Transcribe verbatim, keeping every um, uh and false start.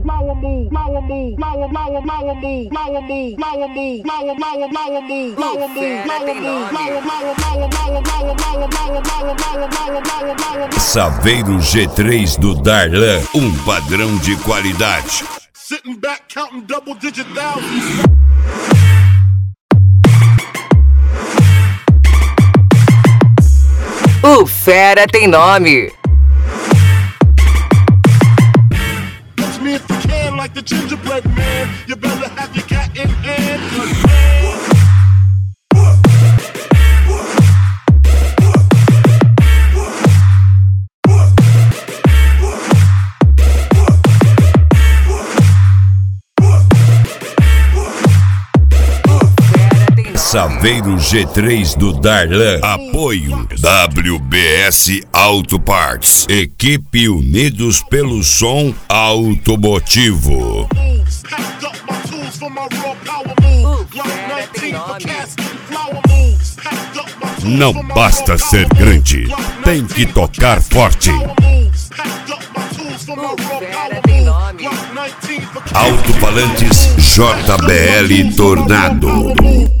flower move, flower move, flower, flower, flower move, flower move, flower move, flower, flower, flower move, flower move, flower move, flower, flower, flower, flower, flower, flower, flower, flower, flower, flower, flower, flower. Saveiro G três do Darlan, um padrão de qualidade. Sitting back counting double digit thousands. O fera tem nome. Touch me if you can, like the gingerbread man. You better have your cat in hand. Saveiro G três do Darlan. Apoio W B S Auto Parts. Equipe Unidos pelo Som Automotivo. Não basta ser grande, tem que tocar forte. Alto-falantes J B L Tornado.